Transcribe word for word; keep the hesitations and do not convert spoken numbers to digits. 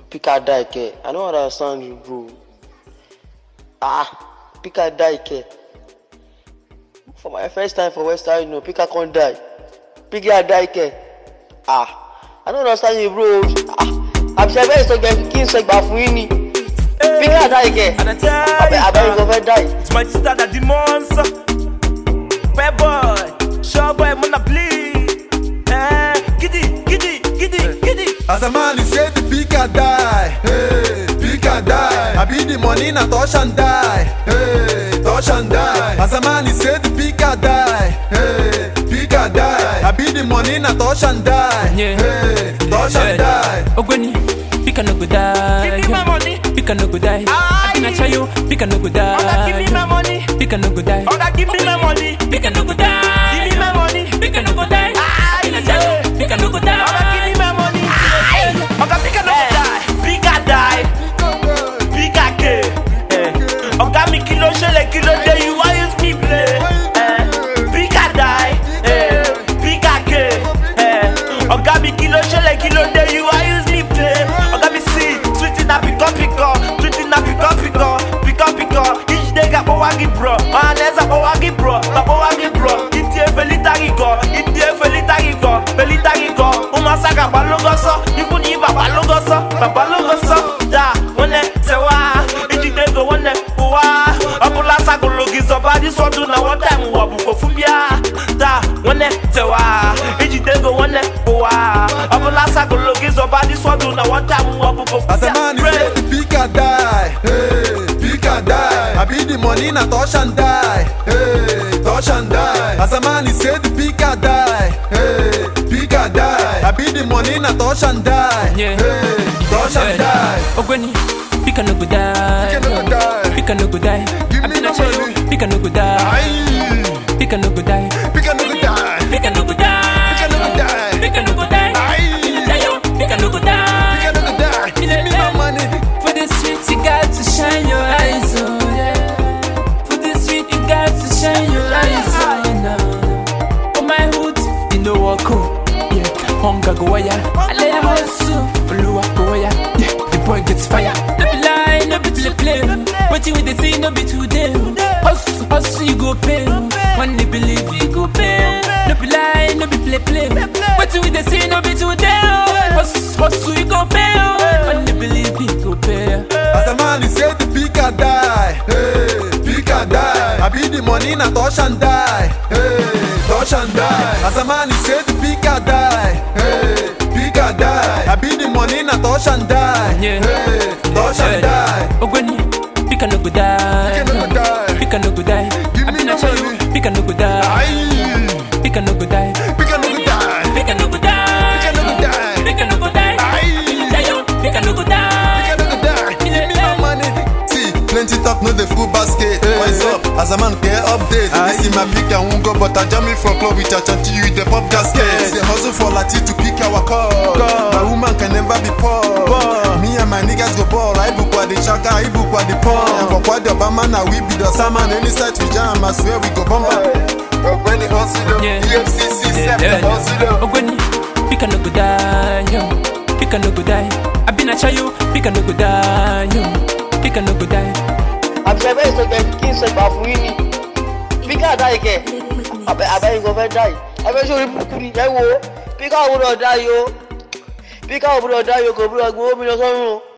Pika Daike. I don't understand you, bro. Ah, Pika Daike. For my first time for Western, you know, Pika can't die. Pika Daike. Ah, I don't understand you, bro. Ah, I'm saying to get king seg bafuini. Pika Daike. I bet you go die. It's my sister that the monster. Bad boy, sure boy, wanna bleed. Eh, giddy, giddy, giddy, giddy. As a man, he said the Pika die. Hey, Pika die. I be the money na touch and die. Hey, touch and die. As a man, he said the Pika die. Hey, Pika die. I be the money na touch and die. Yeah. Hey, touch and die. Ogweni, Pika no go die. Give me my money. Pika no go die. I think I tell you, Pika no go die. Oga, give me my money. Pika no go die. Oga, give me my money. Pika no go die. Give me my money. Pika no go die. I think I tell you, Pika no go die. Oga, give me my money. Oga, Pika no go die. Pika die. Pika K. Eh. Oga, mi kilo shele kilo day. You want use me play? Eh. Pika die. Eh. Pika K. Eh. Oga, mi kilo shele kilo day. You want use me play? Oga, mi see. Sweet in a pick up, pick up. Sweet in a pick up, pick up. Pick up, pick up. Each day got powagi bro. Aneza powagi bro. Ma powagi bro. Itie felitari go. Itie felitari go. Felitari go. Umasaka balogoso. Even if a balogoso. Balogoso. Da. One sewa. Ichi day go one uwa. Apula sagologi soba. This one do na one time wabuko fumbia. Da. One sewa. Ichi day go one uwa. Apula sagologi soba. This one do na one time wabuko fumbia. As a man, he said the Pika die. Hey, Pika die. I be the money na touch and die. Hey, touch and die. As a man, he said the Pika die. Hey, Pika die. I be the money na touch and die. Yeah. Hey, touch and die. Ogweni, Pika no go die. Pika no go die. Pika no go die. Give I me think I my tell you, money. Pika no go die. Aye. Pika no go die. Pika no go die. Pika no go die. Pika no go die. Pika no go die. Aye. I think I tell you, Pika no go die. Pika no go die. Give me my money. For the street, you got to shine your eyes, oh yeah. For the street, you got to shine your eyes, oh yeah. For my hood, in the walk, oh yeah. Hunger go wire, I lay a hustle, Oluwa go wire, yeah. The boy gets fire. No be lie, no be play play. Waiting with the thing, no be today. Hustle, hustle, you go pay. When they believe, you go pay. No be lie, no be play play. Waiting with the thing, no be today. Hustle, hustle, you go pay. When they believe, you go pay. As a man, he said the Pika die. Hey, Pika die. I be the money na touch and die. Hey, touch and die. As a man, he said the Pika die. Hey, Pika die. I be the money na touch and die. Yeah. Hey, touch and die. Ogweni, Pika no go die. Pika no go die. Pika no go die. Give I me think I my tell you, money. Pika no go die. Aye. Pika no go die. Pika no go die. Pika no go die. Pika no go die. Pika no go die. Aye. Tell you, Pika no go die. Pika no go die. Give me my money. See, plenty talk no the full basket. What's up? As a man care update. I see my pick and won't go, but I jam me for club with a chanty you the pop gasket. They hustle for Lati to pick our call. My woman can never be poor. Me and my niggas go ball. I book what the chaka, I book what the pawn. And for what the Obama now we be the salmon. Any side we jam, I swear we go bomber. When the hustle, Yeah. E F C C, step the hustle. Ogweni, Pika no go die, yo. Pika no go die. I been a chayo, Pika no go die, yo. Pika no go die. I'm saying to get king seg bafuini. Pika Daike. I bet I bet you go die. I bet you pukuri. I wo. Pika will not die, yo. Pika will not die, yo. Go bro, go me no sorrow.